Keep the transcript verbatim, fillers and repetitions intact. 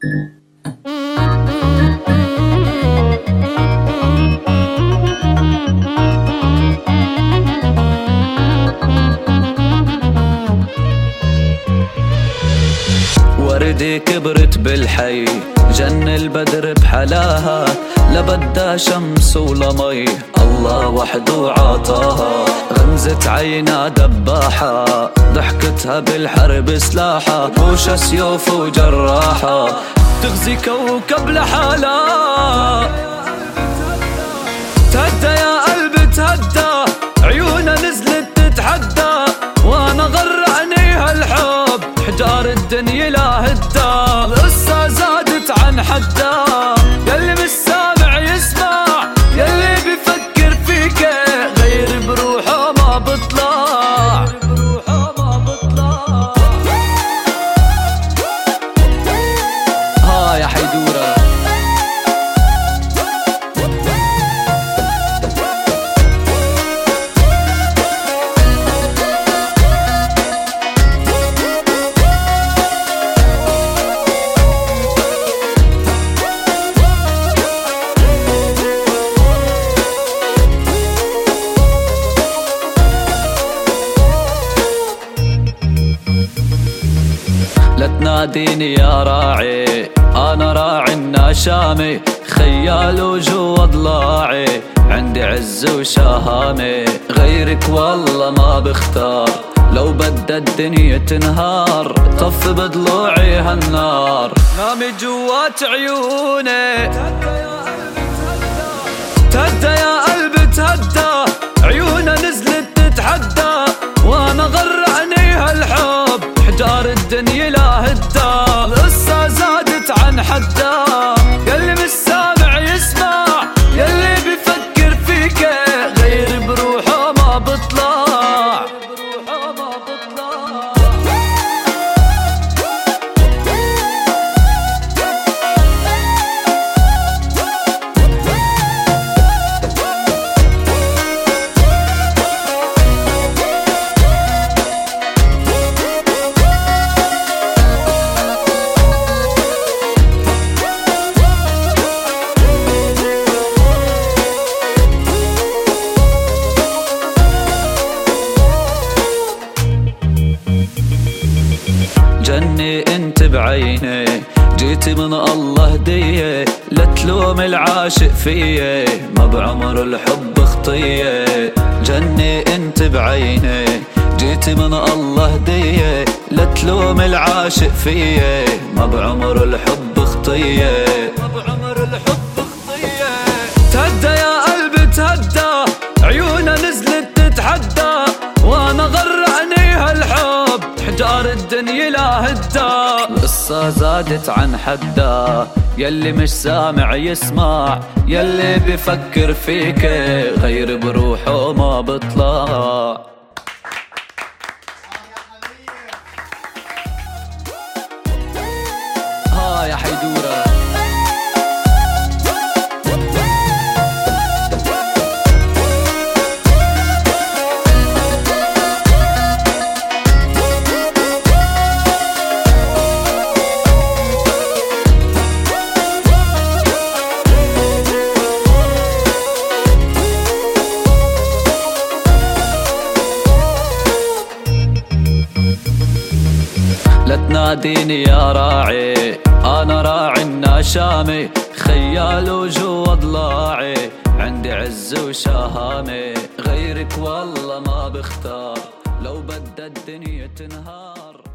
وردي كبرت بالحي، جن البدر بحلاها، لا بدا شمس ولا مي، الله وحده عطاها. غمزة عينا دباحة، ضحكتها بالحرب سلاحة، وشا سيوف وجراحة، تغزي كوكب لحالها. تهدى يا قلبي تهدى، عيونها نزلت تتحدى، وانا غرقني هالحب، حجار الدنيا لا هدى. القصة زادت عن حدها، يلي مش سامع يسمع، يلي بيفكر فيك غير بروحه ما بطلع. ها يا حيدورة لا تناديني يا راعي، أنا راعي النشامي، خيال وجوا ضلاعي، عندي عز وشهامي، غيرك والله ما بختار، لو بدأ الدنيا تنهار، طف بضلوعي هالنار، نامي جوات عيوني. تهدى يا قلبي تهدى، عيونها نزلت تتحدى، وانا غرقني هالحب، حجار الدنيا لا هدى. القصة زادت عن حدها، يلي مش سامع يسمع، يلي بيفكر فيك غير بروحه ما بطلع. جني انت بعيني، جيتي من الله هدية، لا تلوم العاشق فيي، ما بعمر الحب خطية. جني انت بعيني، جيتي من الله هدية، لا تلوم العاشق فيي، ما بعمر الحب خطية. تهدى يا قلبي تهدى، عيونها نزلت تتحدى، وانا غرقني هالحب، حجار الدنيا لا هدى. القصة زادت عن حدها، يلي مش سامع يسمع، يلي بيفكر فيك غير بروحه ما بطلع. ها يا حيدورة لا تناديني يا راعي، أنا راعي النشامي، خيال وجوا ضلاعي، عندي عز وشهامي، غيرك والله ما بختار، لو بدأ الدنيا تنهار.